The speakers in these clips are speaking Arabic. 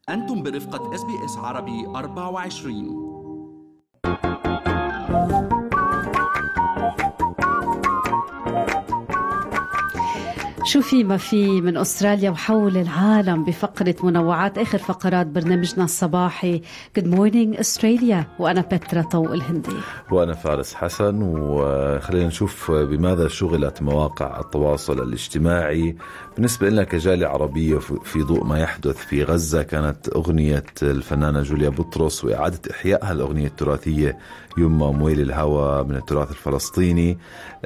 أنتم برفقة SBS عربي 24. شو في ما في من أستراليا وحول العالم بفقرة منوعات آخر فقرات برنامجنا الصباحي Good Morning Australia. وأنا بترا طوق الهندي وأنا فارس حسن. وخلينا نشوف بماذا شغلت مواقع التواصل الاجتماعي بالنسبة لنا كجالية عربية في ضوء ما يحدث في غزة. كانت أغنية الفنانة جوليا بطرس وإعادة إحيائها الأغنية التراثية يما مويل الهوى من التراث الفلسطيني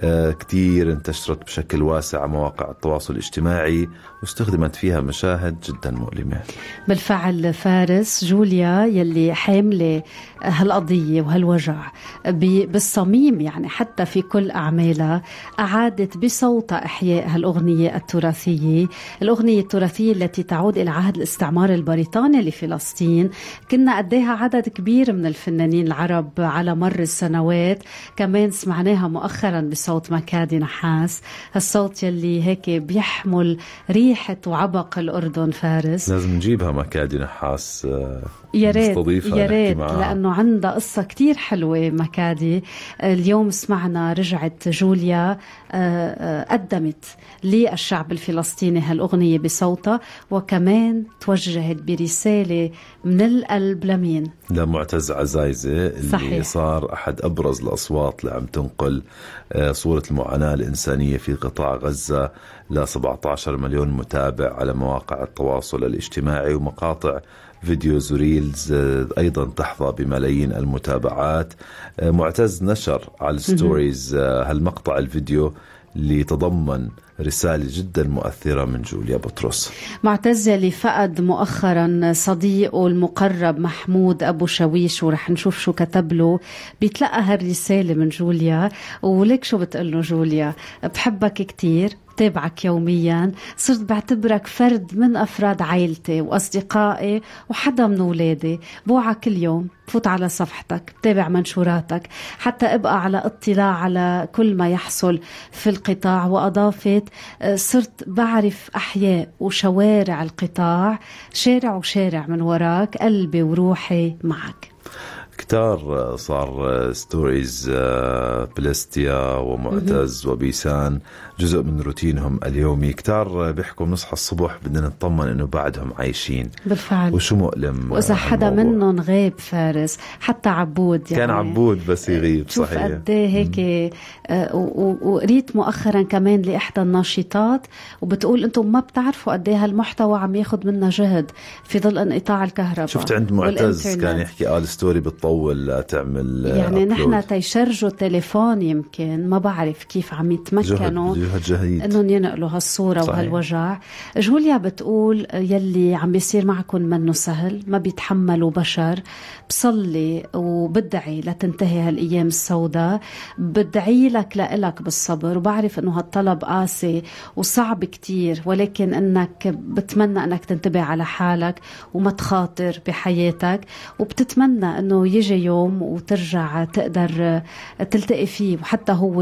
كتير انتشرت بشكل واسع مواقع التواصل الاجتماعي واستخدمت فيها مشاهد جدا مؤلمة. بالفعل فارس، جوليا يلي حاملة هالقضية وهالوجع بالصميم، يعني حتى في كل أعمالها أعادت بصوتها إحياء هالأغنية التراثية، الأغنية التراثية التي تعود إلى عهد الاستعمار البريطاني لفلسطين. كنا قديها عدد كبير من الفنانين العرب على مر السنوات، كمان سمعناها مؤخرا بصوت مكادي نحاس، هالصوت يلي هيك بيحمل ريحة وعبق الأردن. فارس لازم نجيبها مكادي نحاس، يا ريت لأنه عندها قصة كتير حلوة مكادي. اليوم سمعنا رجعت جوليا قدمت للشعب الفلسطيني هالأغنية بصوتها، وكمان توجهت برسالة من القلب لمين؟ لمعتز عزايزة اللي صحيح. صار أحد أبرز الأصوات اللي عم تنقل صورة المعاناة الإنسانية في قطاع غزة ل 17 مليون متابع على مواقع التواصل الاجتماعي، ومقاطع فيديوز وريلز أيضا تحظى بملايين المتابعات. معتز نشر على الستوريز هالمقطع الفيديو اللي تضمن رسالة جدا مؤثرة من جوليا بطرس. معتز اللي فقد مؤخرا صديقه المقرب محمود أبو شويش، ورح نشوف شو كتب له. بيتلقى هالرسالة من جوليا، ولك شو بتقله جوليا؟ بحبك كتير، تابعك يوميا، صرت بعتبرك فرد من أفراد عائلتي وأصدقائي وحدا من أولادي. بوعى كل يوم فوت على صفحتك، تابع منشوراتك حتى ابقى على اطلاع على كل ما يحصل في القطاع. وأضافت صرت بعرف أحياء وشوارع القطاع، شارع وشارع من وراك، قلبي وروحي معك. كتار صار ستوريز بلستيا ومعتز وبيسان جزء من روتينهم اليومي. كتار بيحكوا نصحى الصبح بدنا نطمن انه بعدهم عايشين. بالفعل. وشو مؤلم واذا حدا منهم غيب فارس، حتى عبود يعني كان عبود بس يغيب. شوف صحيح قد ايه هيك. وقريت مؤخرا كمان لاحدى الناشطات وبتقول انتم ما بتعرفوا قد ايه هالمحتوى عم ياخذ منا جهد في ظل انقطاع الكهرباء. شفت عند معتز كان يحكي قال ستوري بتطول تعمل يعني نحن تيشرجوا تليفون، يمكن ما بعرف كيف عم يتمكنوا انهم ينقلوا هالصورة. صحيح. وهالوجع. جوليا بتقول يلي عم بيصير معكم منه سهل، ما بيتحملوا بشر. بصلي وبدعي لتنتهي هالايام السوداء، بدعي لك لإلك بالصبر، وبعرف انه هالطلب قاسي وصعب كتير، ولكن انك بتمنى انك تنتبه على حالك وما تخاطر بحياتك، وبتتمنى انه يجي يوم وترجع تقدر تلتقي فيه، وحتى هو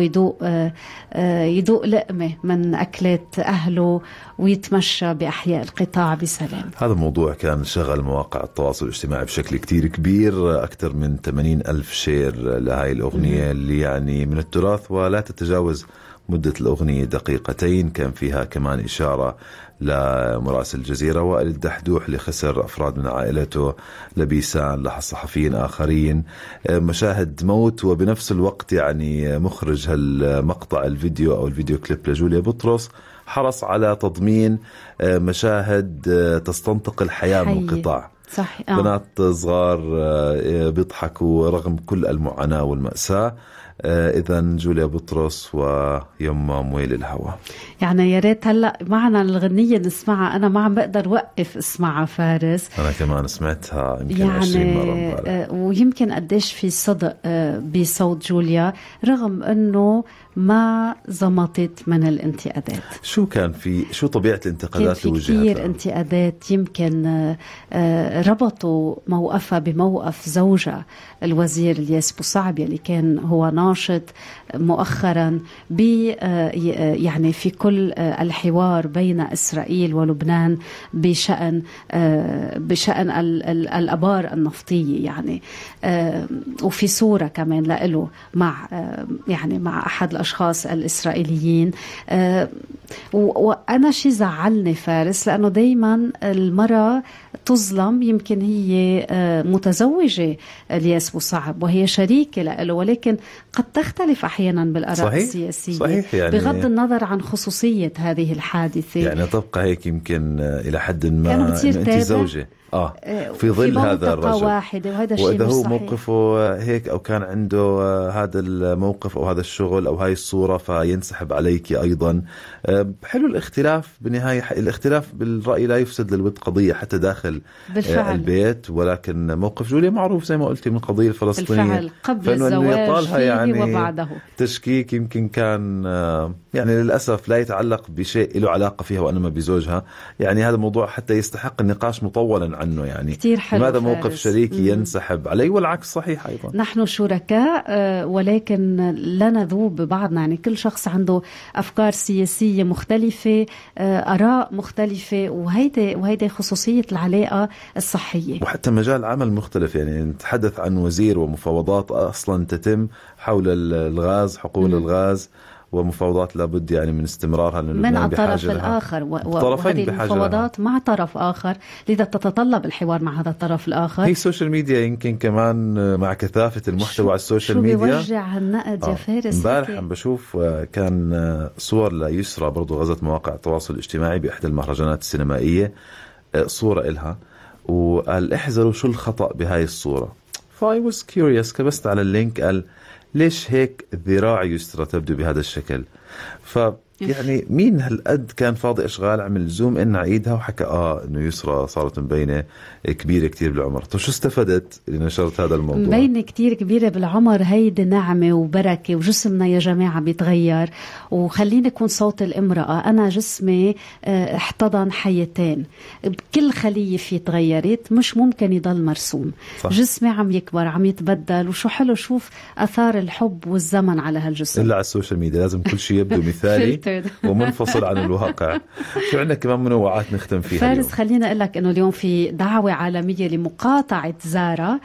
يدوق لقمة من أكلات أهله ويتمشى بأحياء القطاع بسلام. هذا الموضوع كان شغل مواقع التواصل الاجتماعي بشكل كتير كبير، أكثر من 80,000 شير لهاي الأغنية اللي يعني من التراث ولا تتجاوز مدة الأغنية دقيقتين. كان فيها كمان إشارة لمراسل الجزيرة وائل الدحدوح اللي خسر أفراد من عائلته، لبيسان، لصحفيين آخرين، مشاهد موت. وبنفس الوقت يعني مخرج هالمقطع الفيديو أو الفيديو كليب لجوليا بطرس حرص على تضمين مشاهد تستنطق الحياة من القطاع. صحيح. بنات صغار بيضحكوا رغم كل المعاناة والمأساة. إذن جوليا بطرس ويما مويل الهوى. يعني يا ريت هلا معنا الغنية نسمعها، أنا ما عم بقدر وقف اسمعها فارس. أنا كمان سمعتها يمكن يعني 20 مرة ويمكن قديش في صدق بصوت جوليا رغم أنه ما زمطت من الانتقادات. شو طبيعة الانتقادات اللي وجهتها؟ كثير انتقادات، يمكن ربطوا موقفها بموقف زوجها الوزير الياس بوصعب يلي كان هو ناشط مؤخرا يعني في كل الحوار بين إسرائيل ولبنان بشأن الأبار النفطية يعني. وفي صورة كمان له مع أحد الأشخاص الإسرائيليين. وأنا شي زعلني فارس لأنه دايما المرأة تظلم. يمكن هي متزوجة الياس بوصعب وهي شريكة له، ولكن قد تختلف أحيانا بالآراء السياسية. صحيح يعني بغض النظر عن خصوصية هذه الحادثة يعني تبقى هيك يمكن إلى حد ما أنت زوجة في ظل هذا الرجل وإذا هو موقفه هيك أو كان عنده هذا الموقف أو هذا الشغل أو هاي الصورة فينسحب عليك أيضا. حلو الاختلاف، بالنهاية الاختلاف بالرأي لا يفسد للود قضية حتى داخل البيت، ولكن موقف جوليا معروف زي ما قلتي من القضية الفلسطينية قبل الزواج فيه يعني وبعده. تشكيك يمكن كان يعني للأسف لا يتعلق بشيء له علاقة فيها وإنما بزوجها. يعني هذا الموضوع حتى يستحق النقاش مطولا عنه يعني لماذا موقف شريكي ينسحب عليه والعكس صحيح أيضا. نحن شركاء ولكن لا نذوب ببعضنا، يعني كل شخص عنده أفكار سياسية مختلفة، آراء مختلفة، وهيدا خصوصية العلاقة الصحية وحتى مجال عمل مختلف. يعني نتحدث عن وزير ومفاوضات أصلا تتم حول الغاز، حقول الغاز، ومفاوضات لابد يعني من استمرارها من الطرف الآخر وهذه المفاوضات مع طرف آخر، لذا تتطلب الحوار مع هذا الطرف الآخر. هي السوشيال ميديا يمكن كمان مع كثافة المحتوى على السوشيال ميديا بيوجع هالنقد يا فارس. امبارح عم بشوف كان صور ليسرى برضو غزت مواقع التواصل الاجتماعي بإحدى المهرجانات السينمائية، صورة إلها وقال احذروا شو الخطأ بهاي الصورة. I was curious كبست على اللينك قال ليش هيك ذراع يسرى تبدو بهذا الشكل؟ يعني مين هالقد كان فاضي أشغال عمل زوم إن عيدها وحكى إنه يسرى صارت مبينة كبيرة كتير بالعمر. طيب شو استفدت اللي نشرت هذا الموضوع؟ مبينة كتير كبيرة بالعمر هيدي نعمة وبركة، وجسمنا يا جماعة بيتغير. وخليني يكون صوت الامرأة، أنا جسمي احتضن حيتين، بكل خلية فيه تغيرت، مش ممكن يضل مرسوم. صح. جسمي عم يكبر عم يتبدل، وشو حلو شوف أثار الحب والزمن على هالجسم. إلا على السوشيال ميديا لازم كل شيء يبدو مثالي ومنفصل عن الواقع. شو عندنا كمان منوعات نختم فيها فارس اليوم؟ خلينا أقول لك إنه اليوم في دعوة عالمية لمقاطعة زارا،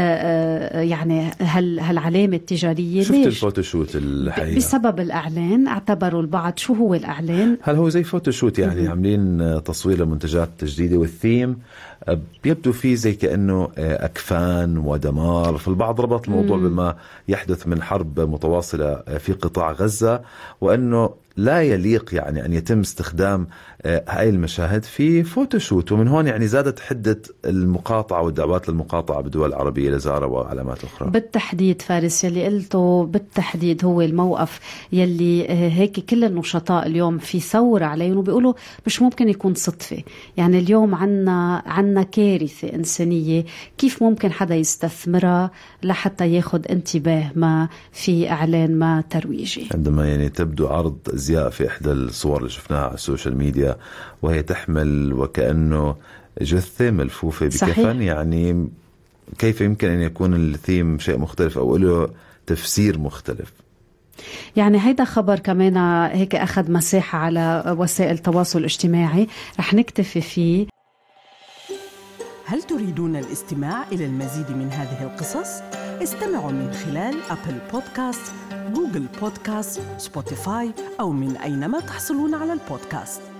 يعني هالعلامة التجارية. شفت الفوتوشوت الحقيقة بسبب الإعلان، اعتبروا البعض شو هو الإعلان؟ هل هو زي فوتوشوت يعني عاملين تصوير لمنتجات جديدة، والثيم بيبدو فيه زي كأنه أكفان ودمار. فالبعض ربط الموضوع بما يحدث من حرب متواصلة في قطاع غزة، وأنه لا يليق يعني أن يتم استخدام هاي المشاهد في فوتوشوت. ومن هون يعني زادت حدة المقاطعة والدعوات للمقاطعة بالدول العربية لزارا وعلامات أخرى. بالتحديد فارس يلي قلته بالتحديد هو الموقف يلي هيك كل النشطاء اليوم في ثورة عليه، وبيقولوا مش ممكن يكون صدفة. يعني اليوم عنا كارثة إنسانية، كيف ممكن حدا يستثمرها لحتى ياخد انتباه ما في إعلان ما ترويجي؟ عندما يعني تبدو عرض أزياء في إحدى الصور اللي شفناها على السوشيال ميديا وهي تحمل وكأنه جثة ملفوفة بكفن، يعني كيف يمكن أن يكون الثيم شيء مختلف أو له تفسير مختلف؟ يعني هيدا خبر كمان هيك أخذ مساحة على وسائل التواصل الاجتماعي، رح نكتفي فيه. هل تريدون الاستماع إلى المزيد من هذه القصص؟ استمعوا من خلال أبل بودكاست، جوجل بودكاست، سبوتيفاي أو من أينما تحصلون على البودكاست.